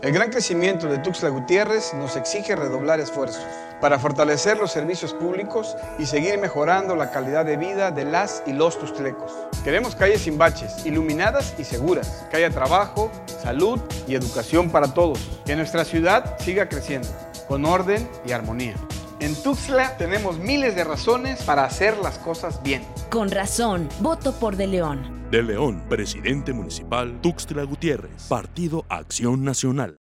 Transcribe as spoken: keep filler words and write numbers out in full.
El gran crecimiento de Tuxtla Gutiérrez nos exige redoblar esfuerzos para fortalecer los servicios públicos y seguir mejorando la calidad de vida de las y los tuxtlecos. Queremos calles sin baches, iluminadas y seguras, que haya trabajo, salud y educación para todos, que nuestra ciudad siga creciendo, con orden y armonía. En Tuxtla tenemos miles de razones para hacer las cosas bien. Con razón, voto por De León. De León, presidente municipal, Tuxtla Gutiérrez, Partido Acción Nacional.